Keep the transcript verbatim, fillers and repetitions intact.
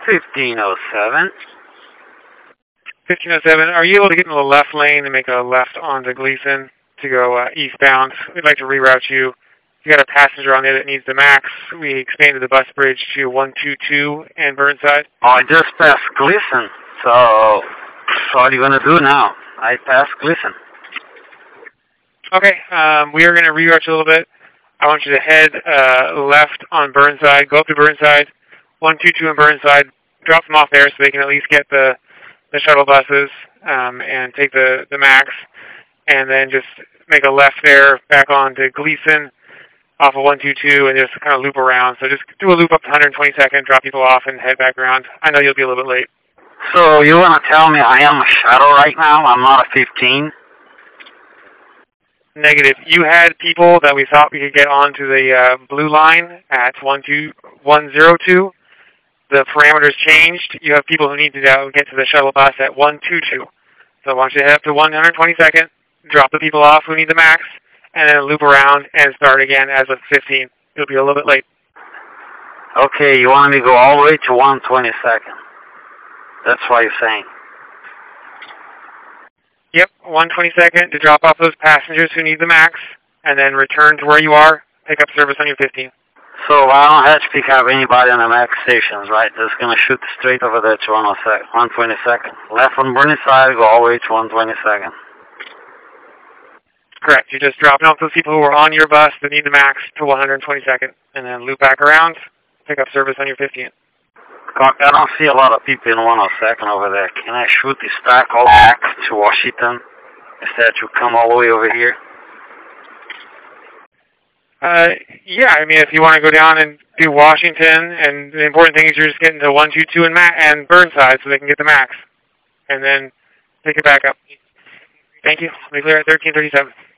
fifteen oh seven. fifteen oh seven, are you able to get into the left lane and make a left onto Gleason to go uh, eastbound? We'd like to reroute you. You got a passenger on there that needs the max. We expanded the bus bridge to one two two and Burnside. Oh, I just passed Gleason, so what are you going to do now? I passed Gleason. Okay, um, we are going to reroute you a little bit. I want you to head uh, left on Burnside, go up to Burnside, one two two in Burnside, drop them off there so they can at least get the, the shuttle buses um, and take the, the max, and then just make a left there back on to Gleason off of one two two and just kind of loop around. So just do a loop up to one twenty-second, drop people off, and head back around. I know you'll be a little bit late. So you want to tell me I am a shuttle right now? I'm not a fifteen? Negative. You had people that we thought we could get onto the uh, blue line at one two one zero two. The parameters changed. You have people who need to uh, get to the shuttle bus at one two two. So I want you to head up to one twenty-second, drop the people off who need the max, and then loop around and start again as of fifteen. You'll be a little bit late. Okay, you want me to go all the way to one twenty-second. That's what you're saying. Yep, one twenty-second to drop off those passengers who need the max, and then return to where you are, pick up service on your fifteen. So I don't have to pick up anybody on the max stations, right? Just going to shoot straight over there to one twenty-second. Left on Burnside, go all the way to one twenty-second. Correct. You're just dropping off those people who are on your bus that need the max to one twenty-second, and then loop back around, pick up service on your fifteen. I don't see a lot of people in one second over there. Can I shoot this back all back to Washington instead to come all the way over here? Uh, yeah, I mean, if you want to go down and do Washington, and the important thing is you're just getting to one two two and, Ma- and Burnside so they can get the max, and then pick it back up. Thank you. Be clear at thirteen thirty-seven.